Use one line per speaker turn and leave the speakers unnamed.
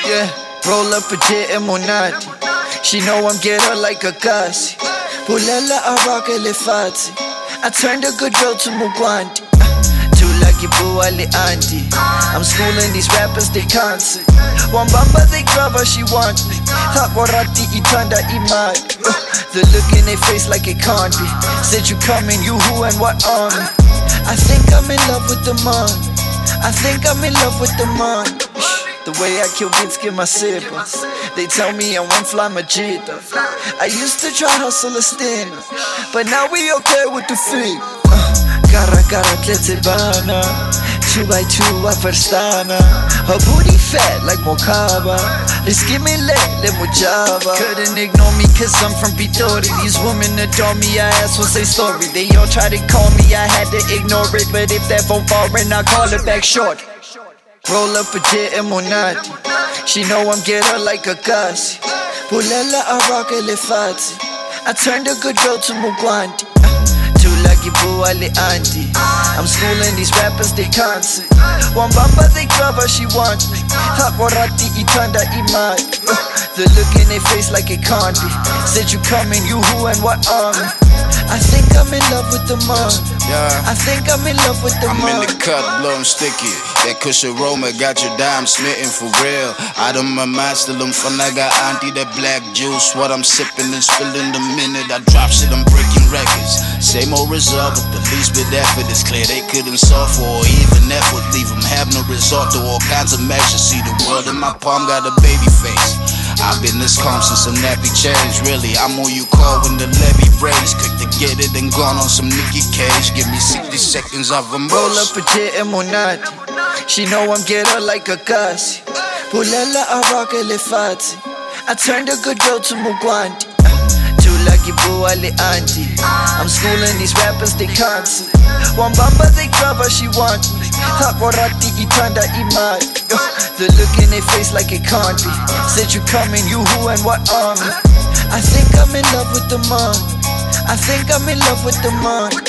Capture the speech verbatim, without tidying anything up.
Yeah, roll up a J Monati. She know I'm get her like a kasi. Pulela araka lefati. I turned a good girl to Mugwanti. Too lucky boy ali auntie. I'm schooling these rappers, they can't see. Wambamba they grab her, she want me. Hakorati itanda imad. The look in their face like it can't be. Said you coming, you who and what on me. I think I'm in love with the man. I think I'm in love with the man. The way I kill beats, give my siblings. They tell me I'm one fly majida. I used to try hustle a stint, but now we okay with the fee. Gara gara tletebana, two by two I verstana. Her booty fat like Mokaba. Risky me le le mujaba. Couldn't ignore me cause I'm from Pitori. These women adore me, I ask what's their story. They all try to call me, I had to ignore it. But if that phone foreign, I call it back short. Roll up a J Monati. She know I'm get her like a kasi. Pulela araka lefati. I turned a good girl to Mugwanti. Too lucky boy ali auntie. I'm schooling these rappers, they can't see. Wambamba they grab her, she want me. Hakorati itanda imad. The look in their face like it can't be. Said you coming, you who and what on me. I think I'm in love with the man.
Yeah.
I think I'm in love with the
I'm
man.
in the cut, blowing sticky. That kush aroma got your dime smitten for real. Out of my mind, still I'm fun. I got auntie that black juice. What I'm sipping and spilling the minute I drop shit, I'm breaking records. Same old result, but the least bit effort is clear. They couldn't solve for or even that would leave them have no resort to all kinds of measures. See the world in my palm got a baby face. I've been this calm since some nappy change. Really, I'm who you call when the levy breaks. Quick to get it and gone on some Nicky Cage. Give me sixty seconds of a
roll up a J Monati. She know I'm get her like a kasi. Pulela araka lefati. I turned a good girl to Mugwanti. Too lucky boy ali auntie. I'm schooling these rappers, they can't see. Wambamba they grab her, she want me. Hakorati itanda imad. The look in their face like it can't be. Said you coming, you who and what on me. I think I'm in love with the man. I think I'm in love with the man.